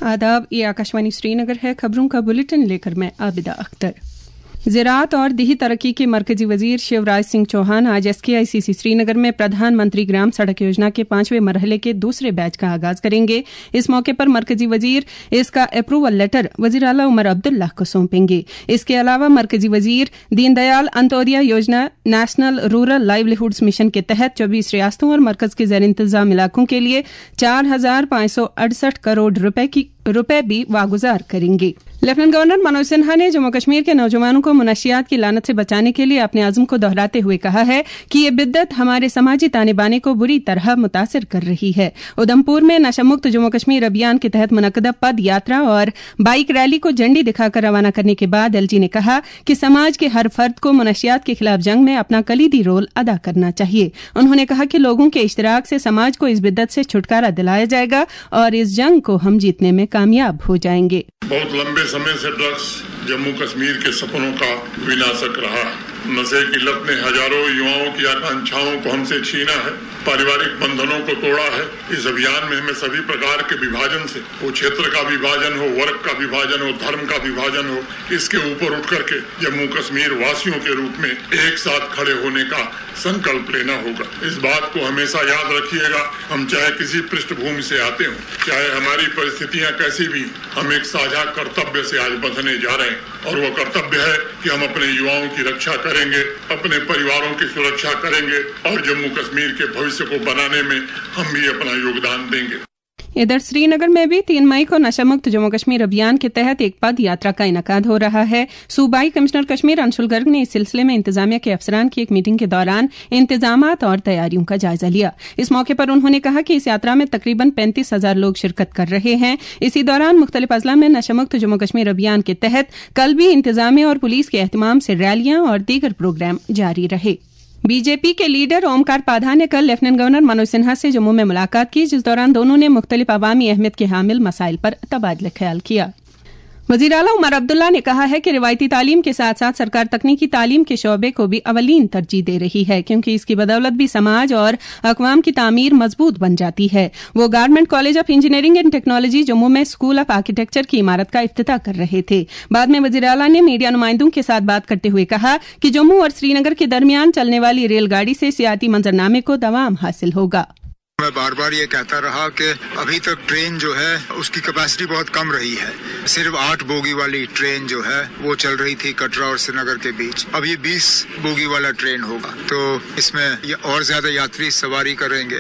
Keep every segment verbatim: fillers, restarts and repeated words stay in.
आदाब, ये आकाशवाणी श्रीनगर है। खबरों का बुलेटिन लेकर मैं आबिदा अख्तर। ज़राअत और देही तरक्की के मरकजी वजीर शिवराज सिंह चौहान आज एस के आई सी सी श्रीनगर में प्रधानमंत्री ग्राम सड़क योजना के पांचवें मरहले के दूसरे बैच का आगाज करेंगे। इस मौके पर मरकजी वजीर इसका अप्रूवल लेटर वजीर आला उमर अब्दुल्ला को सौंपेंगे। इसके अलावा मरकजी वजीर दीनदयाल अंत्योदय योजना नेशनल रूरल लाइवलीहुड्स मिशन के तहत चौबीस रियासतों और मरकज के ज़ेर इंतजाम इलाकों के लिए चार हजार पांच सौ अड़सठ करोड़ रुपए की रुपए भी वागुजार करेंगे। लेफ्टिनेंट गवर्नर मनोज सिन्हा ने जम्मू कश्मीर के नौजवानों को मुनशियात की लानत से बचाने के लिए अपने आज़म को दोहराते हुए कहा है कि ये बिद्दत हमारे समाजी ताने बाने को बुरी तरह मुतासिर कर रही है। उधमपुर में नशामुक्त जम्मू कश्मीर अभियान के तहत मुनक्कदा पद यात्रा और बाइक रैली को झंडी दिखाकर रवाना करने के बाद एल जी ने कहा कि समाज के हर फर्द को मुनशियात के खिलाफ जंग में अपना कलीदी रोल अदा करना चाहिए। उन्होंने कहा कि लोगों के इश्तिराक से समाज को इस बिद्दत से छुटकारा दिलाया जाएगा और इस जंग को हम जीतने में कामयाब हो जाएंगे। बहुत लंबे समय से ड्रग्स जम्मू कश्मीर के सपनों का विनाशक रहा है। नशे की लत ने हजारों युवाओं की आकांक्षाओं को हमसे छीना है, पारिवारिक बंधनों को तोड़ा है। इस अभियान में हमें सभी प्रकार के विभाजन से, वो क्षेत्र का विभाजन हो, वर्ग का विभाजन हो, धर्म का विभाजन हो, इसके ऊपर उठ करके जम्मू कश्मीर वासियों के रूप में एक साथ खड़े होने का संकल्प लेना होगा। इस बात को हमेशा याद रखिएगा, हम चाहे किसी पृष्ठभूमि से आते हों, चाहे हमारी परिस्थितियां कैसी भी, हम एक साझा कर्तव्य से आज बंधने जा रहे हैं और वो कर्तव्य है कि हम अपने युवाओं की रक्षा करेंगे, अपने परिवारों की सुरक्षा करेंगे और जम्मू कश्मीर के भविष्य को बनाने में हम भी अपना योगदान देंगे। इधर श्रीनगर में भी तीन मई को नशामुक्त जम्मू कश्मीर अभियान के तहत एक पद यात्रा का इनकाद हो रहा है। सूबाई कमिश्नर कश्मीर अंशुल गर्ग ने इस सिलसिले में इंतजामिया के अफसरान की एक मीटिंग के दौरान इंतजामात और तैयारियों का जायजा लिया। इस मौके पर उन्होंने कहा कि इस यात्रा में तकरीबन पैंतीस हजार लोग शिरकत कर रहे हैं। इसी दौरान मुख्तलिफ अजला में नशामुक्त जम्मू कश्मीर अभियान के तहत कल भी इंतजामिया और पुलिस के एहतमाम से रैलियां और दीगर प्रोग्राम जारी रहे। बीजेपी के लीडर ओमकार पाधा ने कल लेफ्टिनेंट गवर्नर मनोज सिन्हा से जम्मू में मुलाकात की, जिस दौरान दोनों ने मुख्तलिफ अवामी अहमियत के हामिल मसाइल पर तबादला ख्याल किया। वज़ीर आला उमर अब्दुल्ला ने कहा है कि रिवायती तालीम के साथ साथ सरकार तकनीकी तालीम के शोबे को भी अवलीन तरजीह दे रही है, क्योंकि इसकी बदौलत भी समाज और अक़वाम की तामीर मजबूत बन जाती है। वो government college of engineering and technology Jammu में स्कूल ऑफ आर्किटेक्चर की इमारत का इफ्तिताह कर रहे थे। बाद में वज़ीर आला ने मीडिया नुमाइंदों के साथ बात करते हुए कहा कि जम्मू और श्रीनगर के दरमियान चलने वाली रेलगाड़ी से सियाती मंजरनामे को दवाम हासिल होगा। मैं बार बार ये कहता रहा कि अभी तक ट्रेन जो है उसकी कैपेसिटी बहुत कम रही है। सिर्फ आठ बोगी वाली ट्रेन जो है वो चल रही थी कटरा और श्रीनगर के बीच। अब ये बीस बोगी वाला ट्रेन होगा, तो इसमें ये और ज्यादा यात्री सवारी करेंगे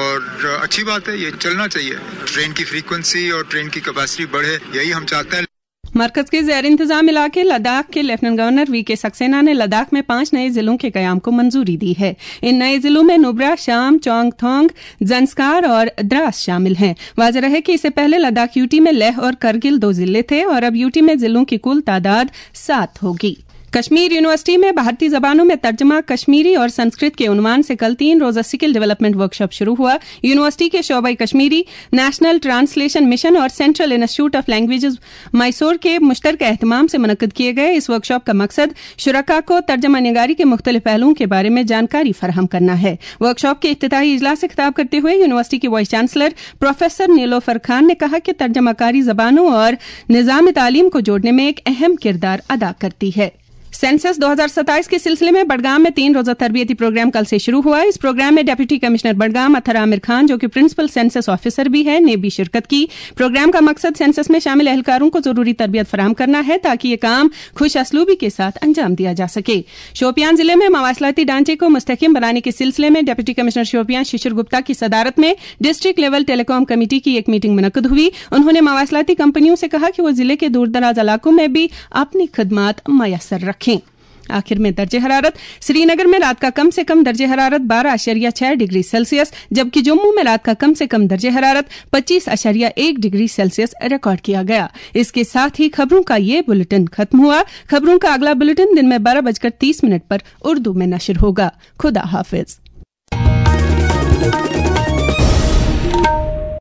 और अच्छी बात है, ये चलना चाहिए। ट्रेन की फ्रीक्वेंसी और ट्रेन की कैपेसिटी बढ़े, यही हम चाहते हैं। मरकज के ज़ेर इंतजाम इलाके लद्दाख के लेफ्टिनेंट गवर्नर वी के सक्सेना ने लद्दाख में पांच नए जिलों के कयाम को मंजूरी दी है। इन नए जिलों में नुब्रा, शाम, चोंगथोंग, जंस्कार और द्रास शामिल हैं। वाज़ेह रहे कि इससे पहले लद्दाख यूटी में लेह और करगिल दो जिले थे और अब यूटी में जिलों की कुल तादाद सात होगी। कश्मीर यूनिवर्सिटी में भारतीय जबानों में तर्जमा कश्मीरी और संस्कृत के उन्वान से कल तीन रोजा स्किल डेवलपमेंट वर्कशॉप शुरू हुआ। यूनिवर्सिटी के शोबाई कश्मीरी, नेशनल ट्रांसलेशन मिशन और central institute of languages Mysore के मुश्तरका एहतमाम से मुनक्कद किए गए इस वर्कशॉप का मकसद शुरका को तर्जमा निगारी के मुख्तलिफ पहलुओं के बारे में जानकारी फराहम करना है। वर्कशॉप के इफ्तिताही इजलास से खिताब करते हुए यूनिवर्सिटी की vice chancellor professor Nilofar Khan ने कहा कि तर्जमाकारी जबानों और निजाम तालीम को जोड़ने में एक अहम किरदार अदा करती है। सेंसस दो हज़ार सत्ताईस के सिलसिले में बडगाम में तीन रोजा तरबियती प्रोग्राम कल से शुरू हुआ। इस प्रोग्राम में डिप्टी कमिश्नर बडगाम अथर आमिर खान, जो कि प्रिंसिपल सेंसस ऑफिसर भी है, ने भी शिरकत की। प्रोग्राम का मकसद सेंसस में शामिल एहलकारों को जरूरी तरबियत फराहम करना है ताकि ये काम खुश असलूबी के साथ अंजाम दिया जा सके। शोपियान जिले में मवासलाती ढांचे को मुस्तहकम बनाने के सिलसिले में डिप्टी कमिश्नर शोपियान शिशिर गुप्ता की सदारत में डिस्ट्रिक्ट लेवल टेलीकॉम कमेटी की एक मीटिंग मुनक्कद हुई। उन्होंने मवासलाती कंपनियों से कहा कि वो जिले के दूर दराज इलाकों में भी अपनी खदमात मयसर रखें। आखिर में दर्जे हरारत, श्रीनगर में रात का कम से कम दर्जे हरारत बारह अशरिया छह डिग्री सेल्सियस, जबकि जम्मू में रात का कम से कम दर्जे हरारत पच्चीस अशरिया एक डिग्री सेल्सियस रिकॉर्ड किया गया। इसके साथ ही खबरों का ये बुलेटिन खत्म हुआ। खबरों का अगला बुलेटिन दिन में बारह बजकर तीस मिनट पर उर्दू में नशर होगा। खुदा हाफिज।